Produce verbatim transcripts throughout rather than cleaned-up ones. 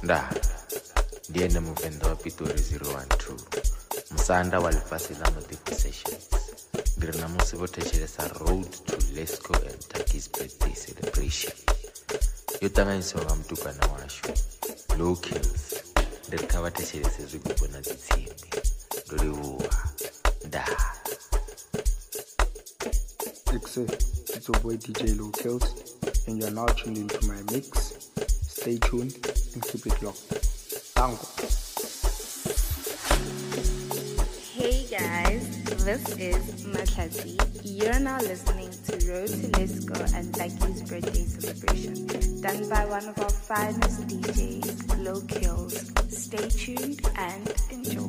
Da, ndiye muvendo wa Pitori zero one two musanda wa lifasi la Motivo Sessions. Ndiri namusi votechelesa Road to Lesco and Taki's birthday celebration. Yotanganisiwa nga mutukana washo Low Kills. Ndiri kavatechelese zvigubhu na dzitsimbi ndolivuwa da. It's your boy D J Low Kills, and you're now tuned into my mix. Stay tuned and keep it locked. Thank you. Hey guys, this is Matlati. You're now listening to Road to Lesco and Taki's birthday celebration, done by one of our finest D Js, Low Kills. Stay tuned and enjoy.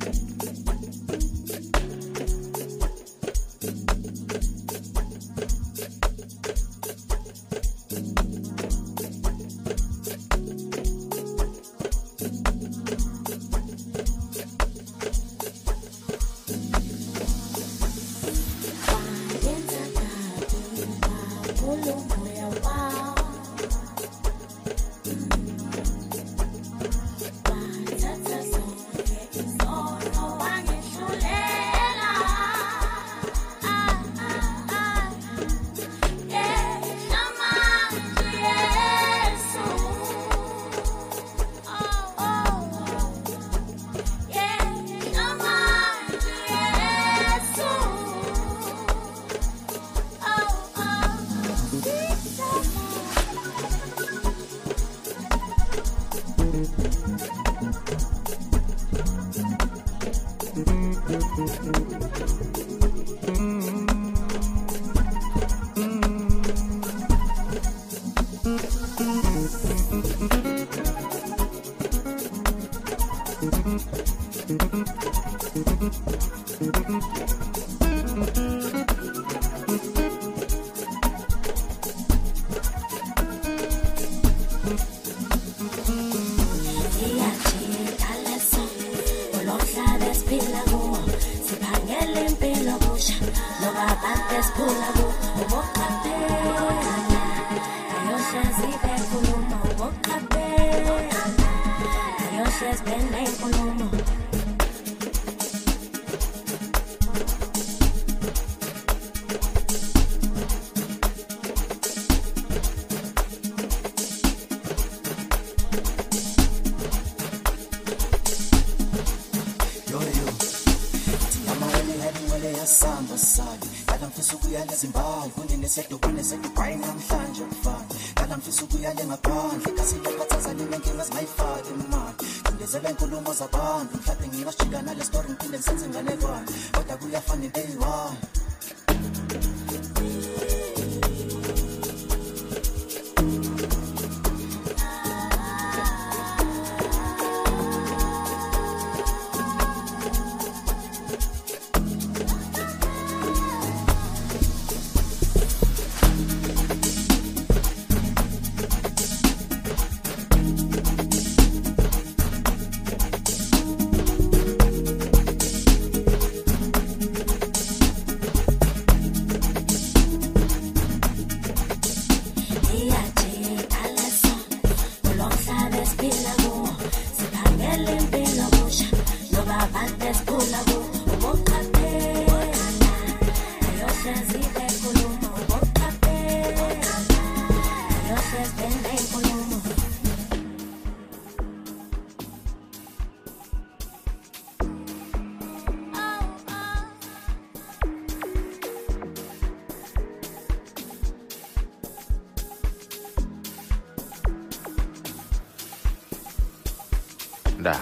Da,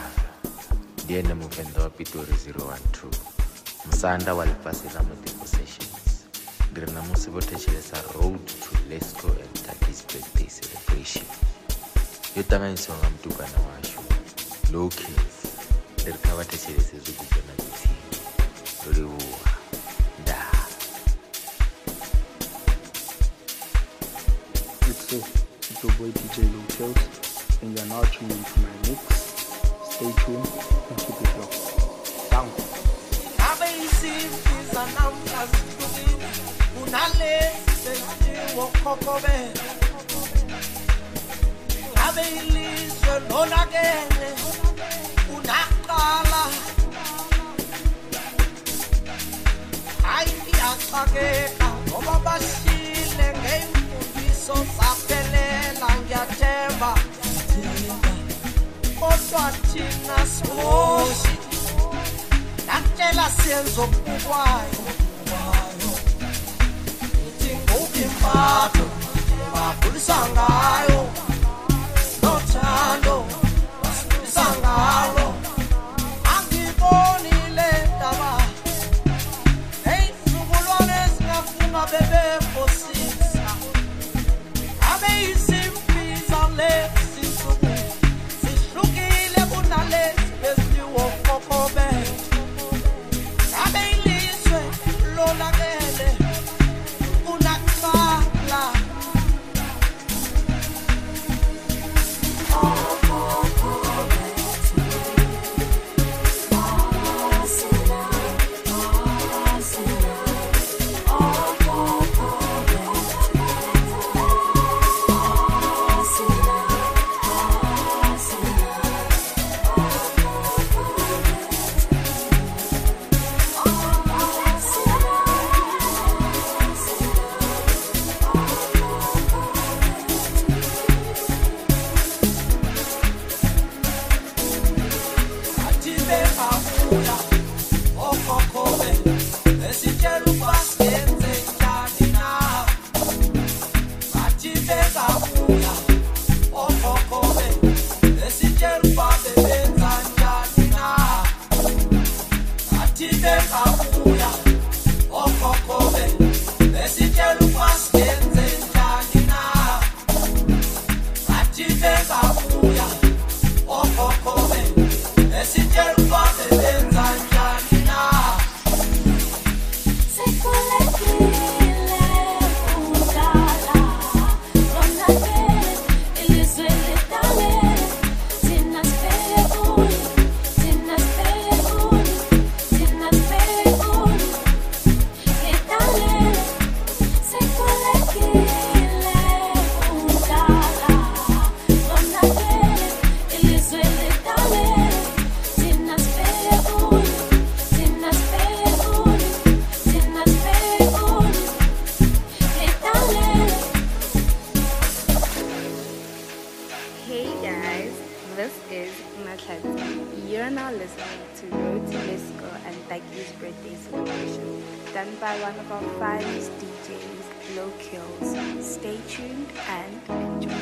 ndiye muvendo wa Pitori zero one two musanda wa lifasi la Motivo Sessions. Ndiri namusi votechelesa Road to Lesco and Taki's birthday celebration. Yotanganisiwa nga mutukana washo Low Kills. Ndiri kavatechelese zvigubhu na dzitsimbi ndolivuwa da. It's it's your boy D J Low Kills, and you're now tuned into my mix. Stay tuned and keep it locked. Thank you. Ave ilizwe lonakele unaqala hayi iyaqhakeka ngoba bashile ngemfundiso saphelela ngiyathemba kodwa thina siboshi nakutshela siyenzo kubukwayo ithi nguphi impatho bafundisa ngayo nothando basifundisa ngalo angiboni le ndaba ey'zukulwane ezingafunga bebefosisa abeyizimfiza lezi nsuku zihlukile kunalezi beziliwo khokho bethu abeyilizwe lonakele kunaqala You're now listening to Road to Disco and Taki's birthday celebration, done by one of our finest D Js, Low Kills. Stay tuned and enjoy.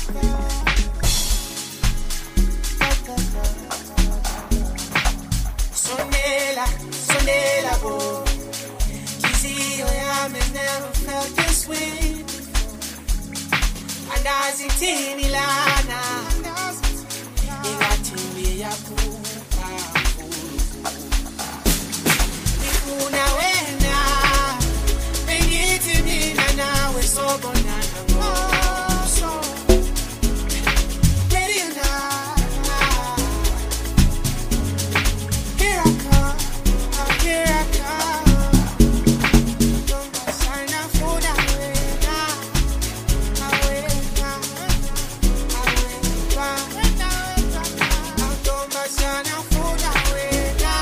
Sonela, Sonela, boy. Kizzy, I have never felt this way before. And as it in Ilana, it got to be a pool. Una wena, bengithi mina nawe sobonana ngoso. Ready or not, here I come, here I come. Don't sign up for that wena, wena, wena. Don't sign up for that wena.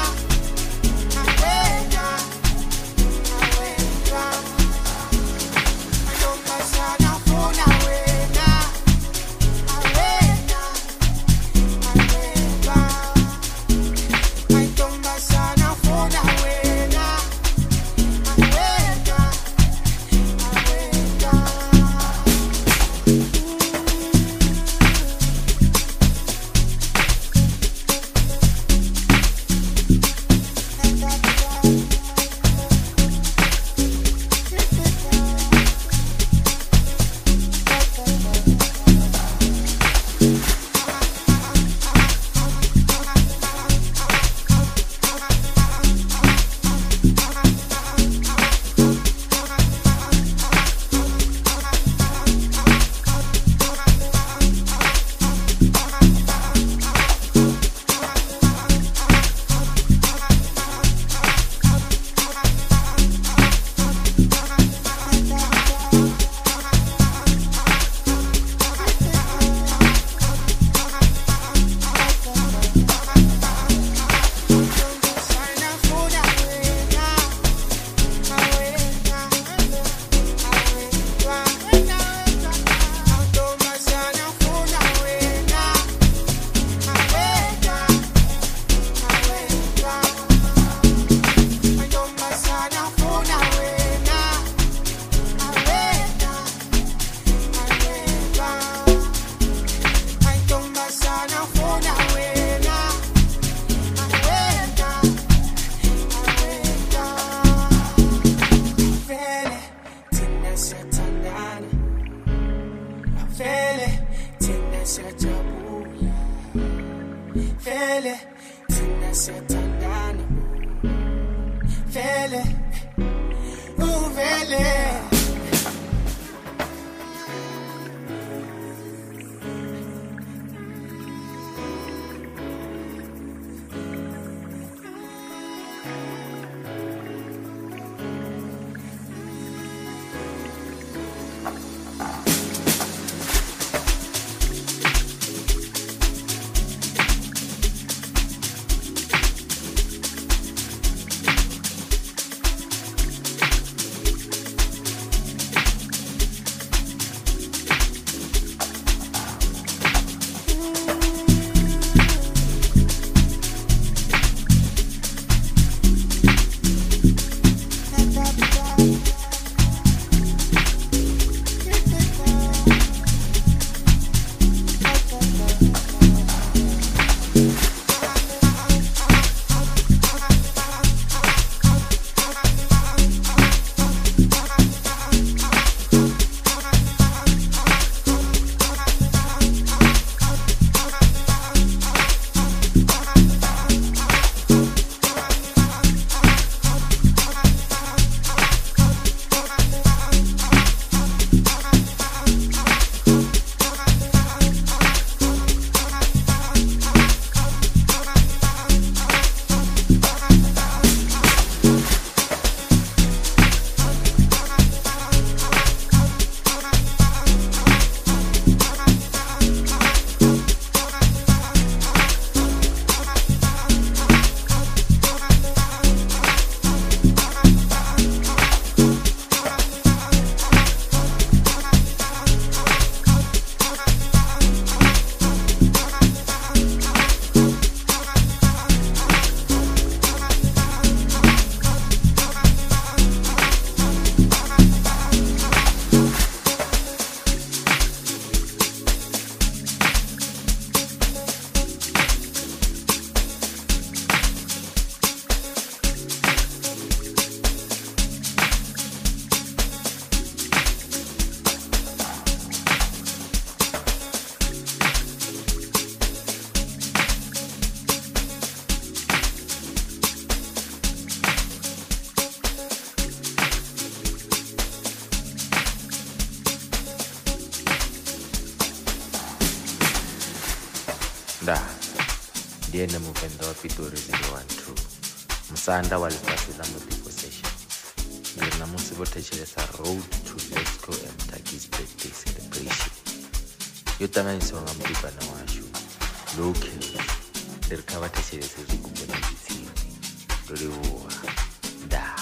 Nda ndiye muvenda wa Pitori zero one two musanda wa lifasi la multi-possession ndiri namusi votechelesa road to Lesco and Taki's birthday celebration yotanganisiwa nga mutukana washu local ndiri kavatechelese zvigumbo nezvitsini ndoriwa nda.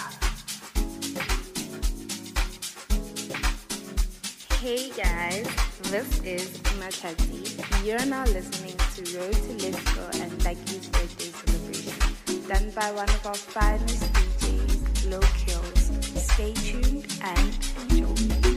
Hey guys, this is Matati. You're now listening to Road to Lesco and Taki's birthday celebration, done by one of our finest D Js, Low Kills. Stay tuned and enjoy.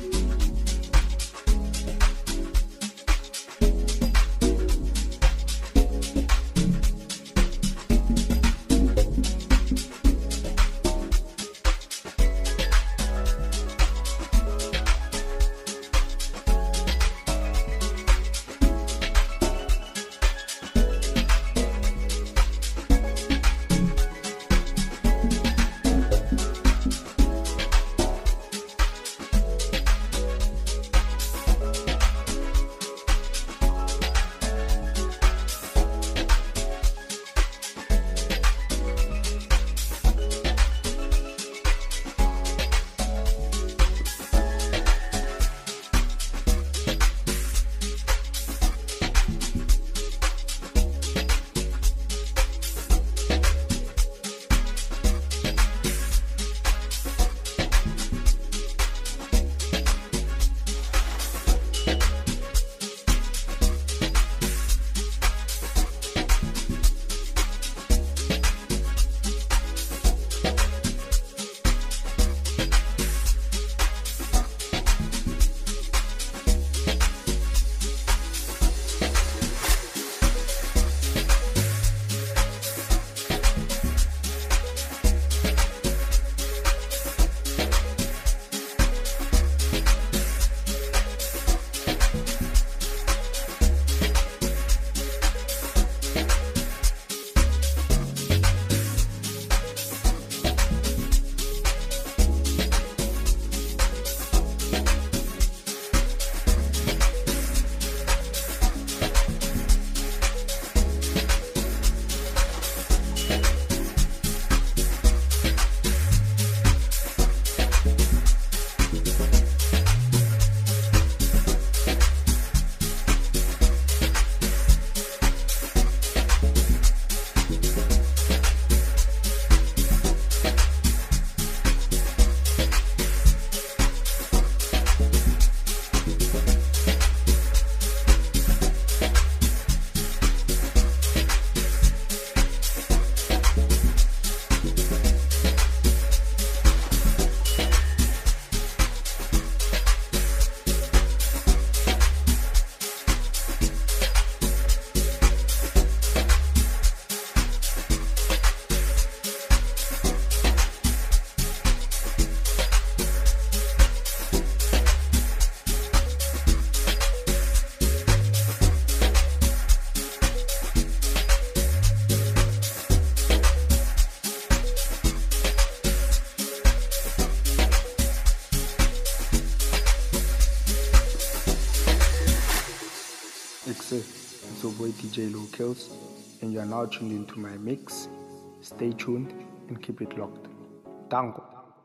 It's your boy D J Low Kills, and you are now tuned into my mix. Stay tuned and keep it locked. Tango.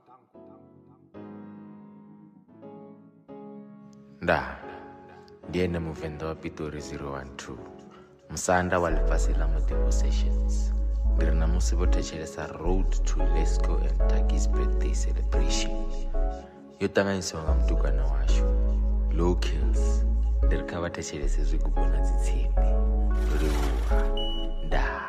Nda ndiye muvenda wa Pitori zero one two musanda wa lifasi la multi-possessions ndiri namusi votechelesa road to Lesco and Taki's birthday celebration yotanganisiwa nga mutukana washu Low Kills ndiri kavatechelese zvigumbo nezvitsini ndoriwa nda.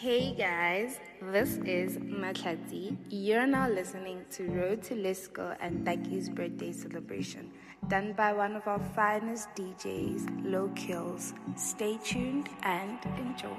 Hey guys, this is Matlati. You're now listening to Road to Lisco and Taki's birthday celebration, done by one of our finest D Js, Low Kills. Stay tuned and enjoy.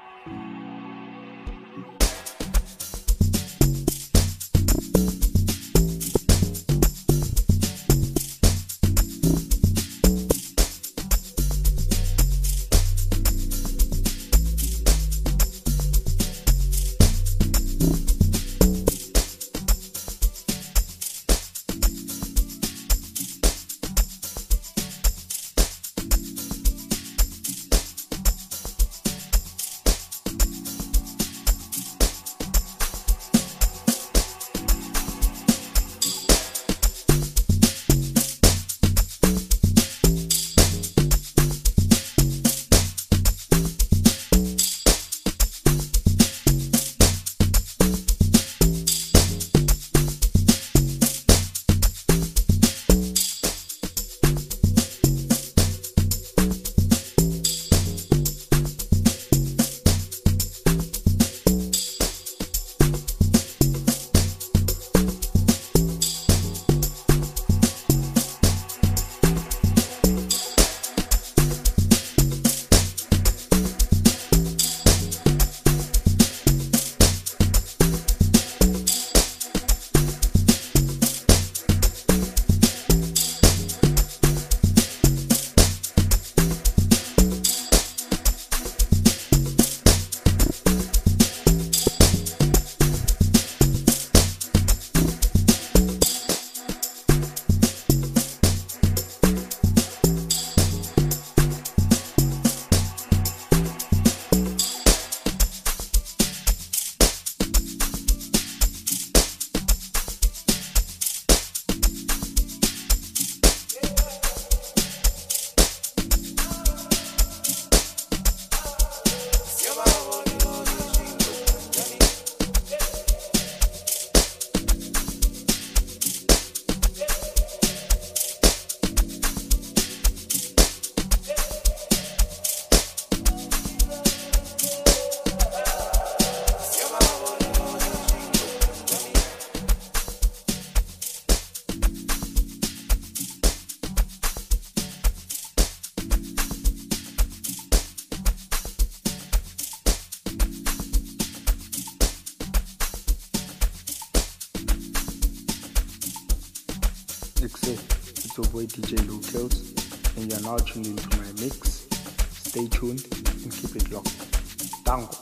It's your boy D J Low Kills, and you're now tuned into my mix. Stay tuned and keep it locked. Tango.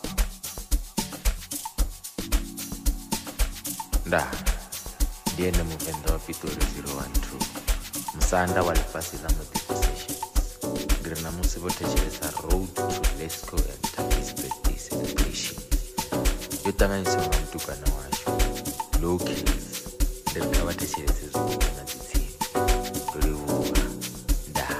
Da, ndiye muvenda wa Pitori zero one two. Msanda walifasi la multiple sessions. Grina musi votechelesa Road to Lesco and Taki's birthday celebration. Yotanga nisi mwantuka na washo. Low Kills. Ndelika vatechelese zuko na zitini. Dorivuwa. Da.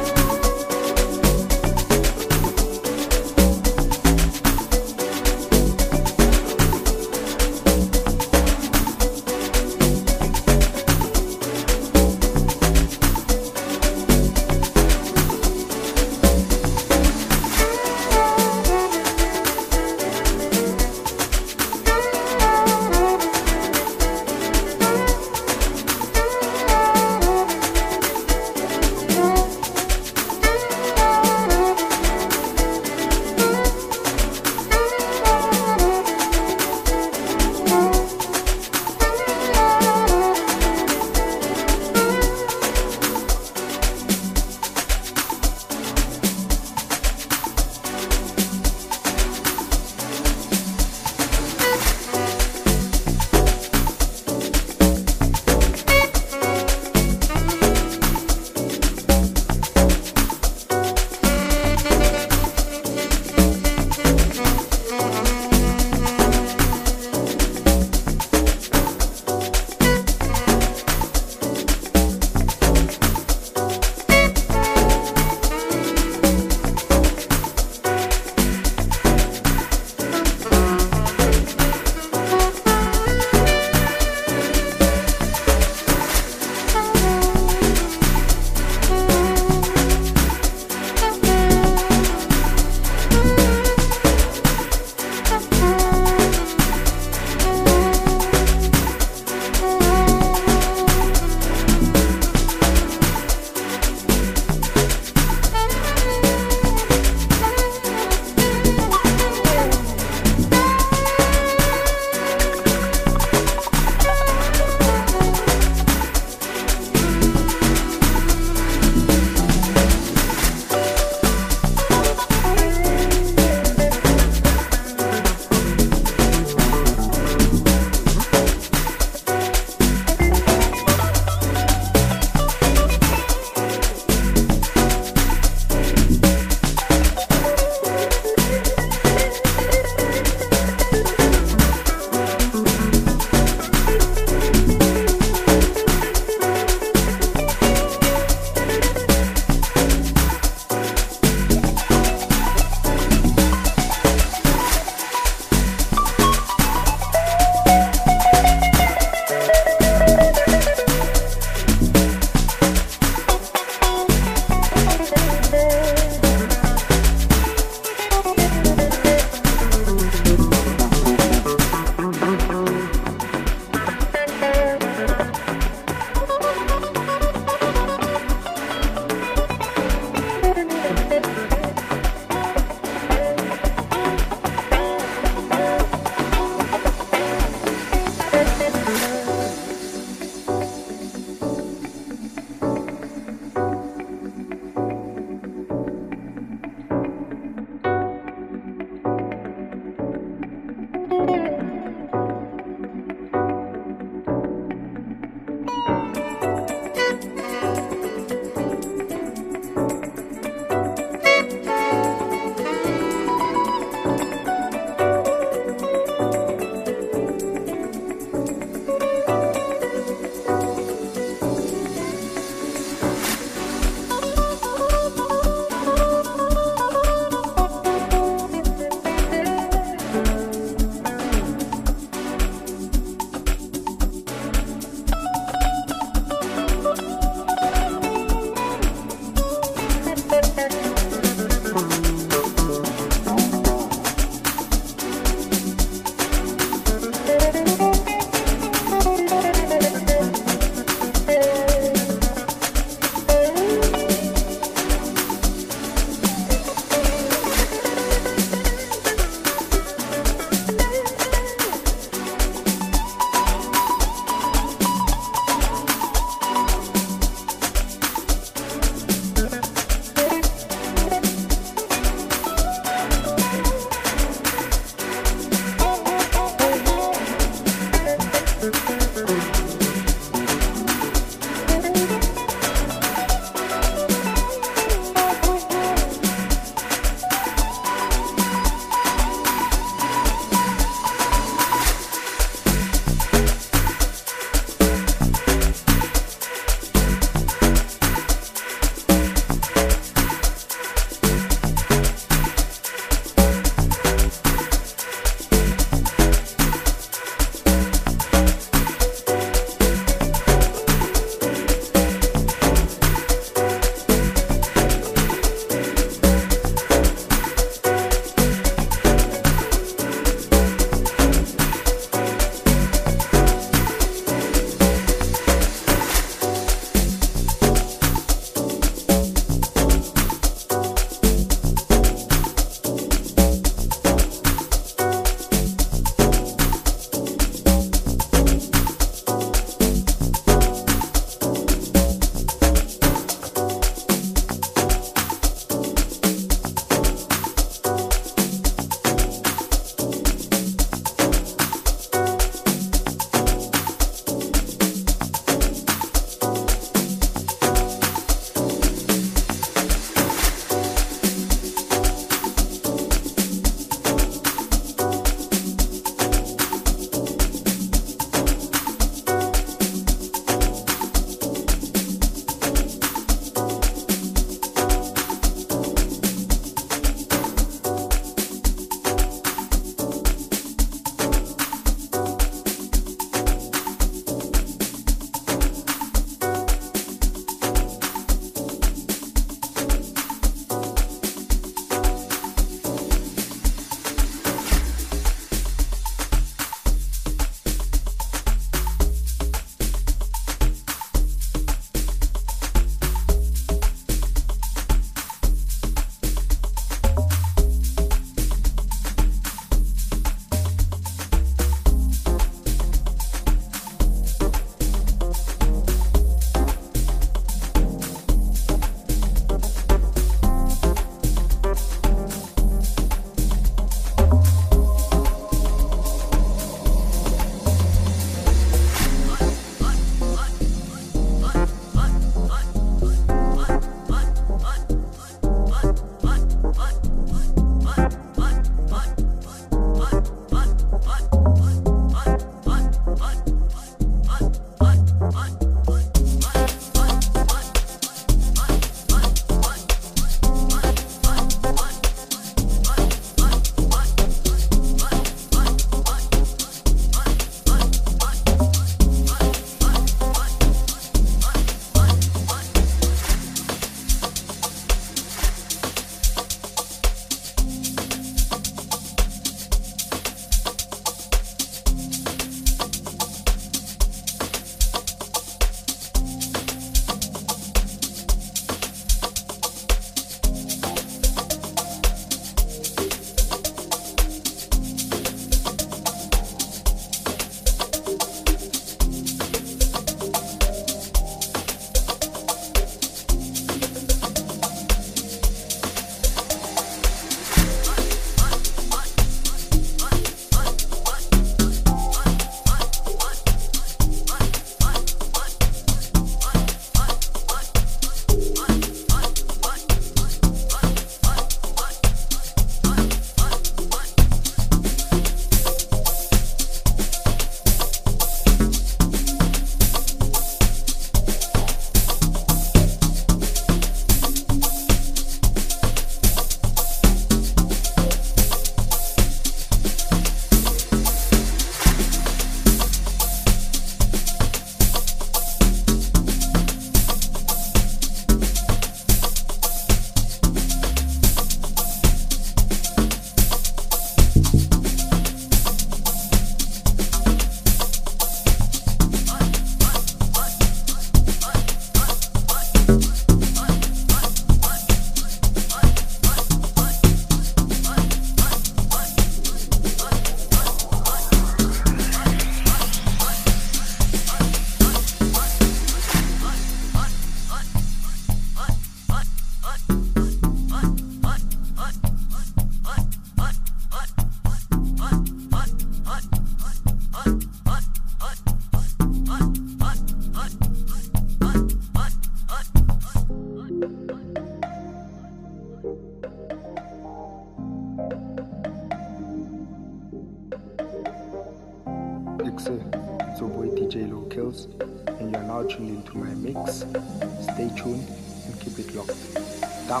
Kills, and you're now tuned into my mix. Stay tuned and keep it locked. Down.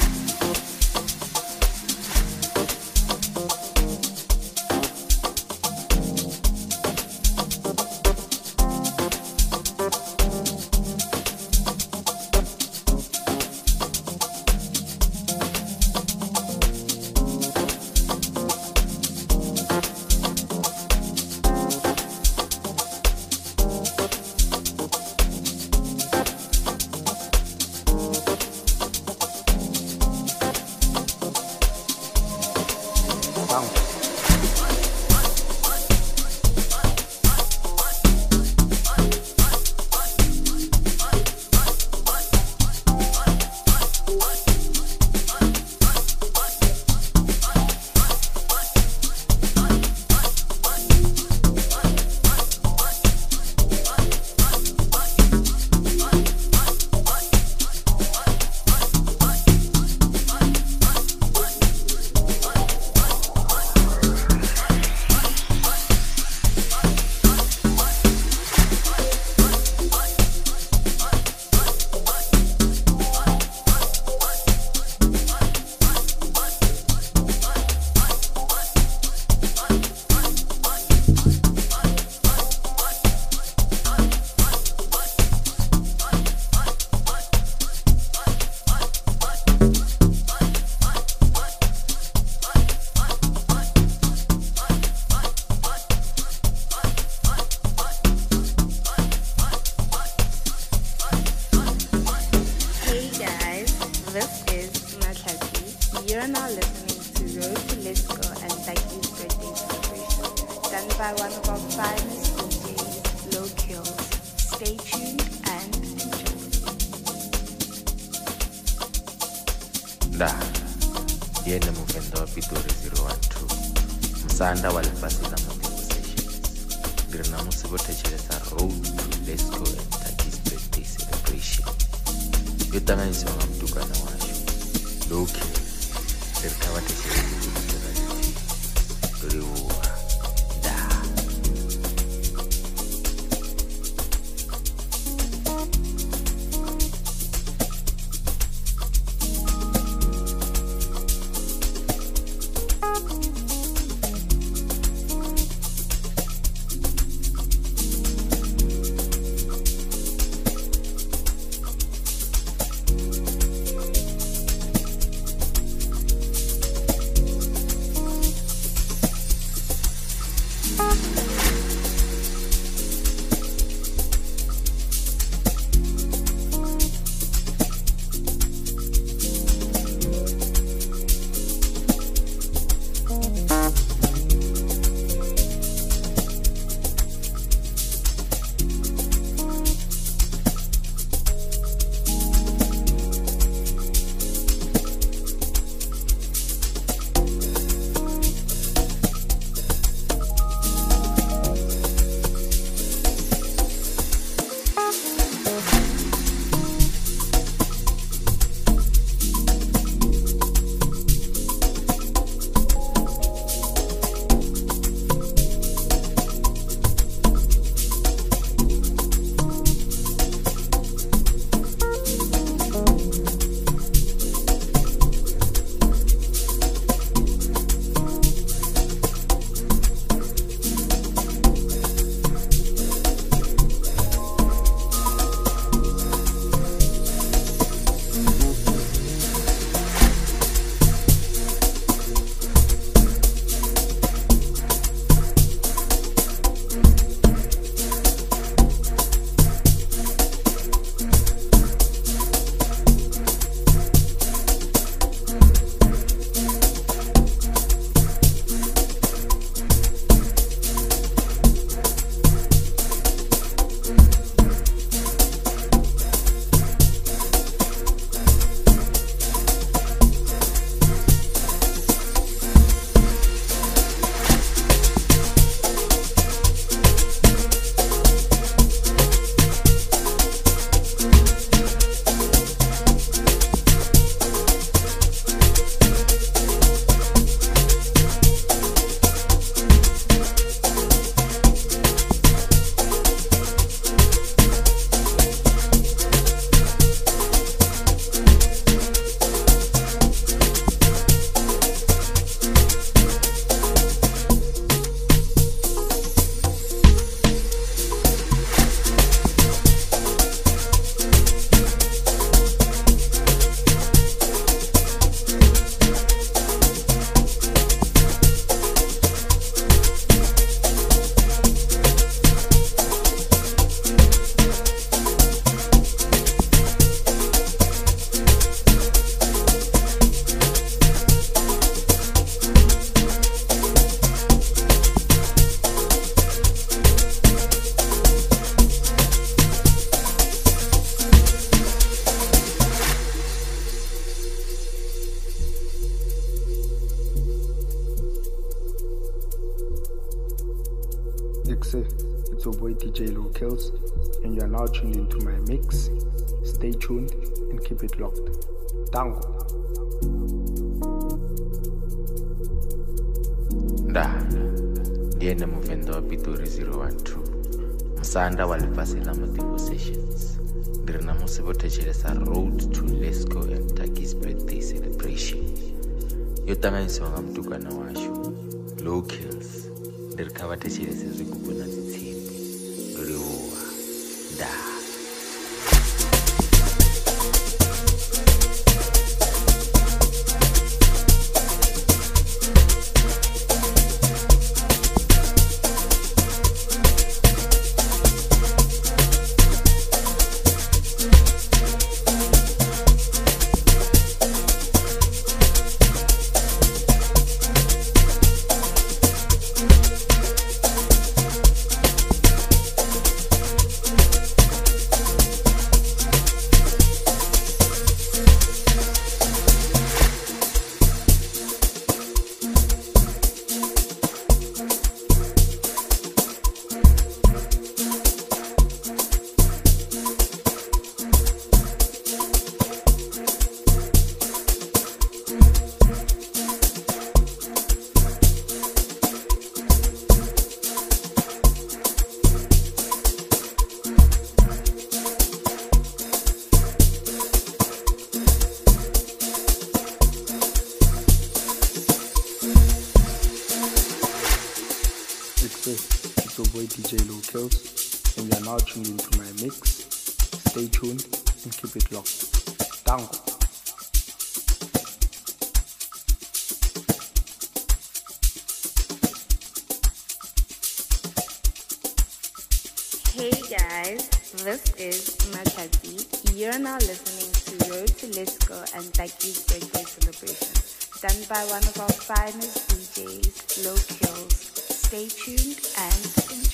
You're now listening to Road to Lesco and Daki's birthday celebration, done by one of our finest D Js, Low Kills. Stay tuned and enjoy. Da, yena muvendo wa Pitori zero one two, msanda walifasila Motivo Sessions. Grina musibo techelesa Road to Lesco and Daki's birthday celebration. Yotanga nisi wanga mtuka na washu, Low Kills. Terkawa techelesa Riwa. it. It's your boy D J Low Kills, and you are now tuned into my mix. Stay tuned and keep it locked. Tango. Da, ndiye muvendo wa Pitori zero one two. Msanda walipasela Motivo Sessions. Ndiri namusi votechelesa Road to Lesco and Taki's birthday celebration. Yotamanyisiwa nga mtukana washu Low Kills. Ndiri kavatechelese zvigubhu na dzitsimbi. Ndiriwa da. It's your boy D J Low Kills, and you are now tuned into my mix. Stay tuned and keep it locked. Tango. Hey guys, this is Makati. You're now listening to Road to Lesco and Taki's birthday celebration, done by one of our finest D Js, Low Kills. Stay tuned and enjoy.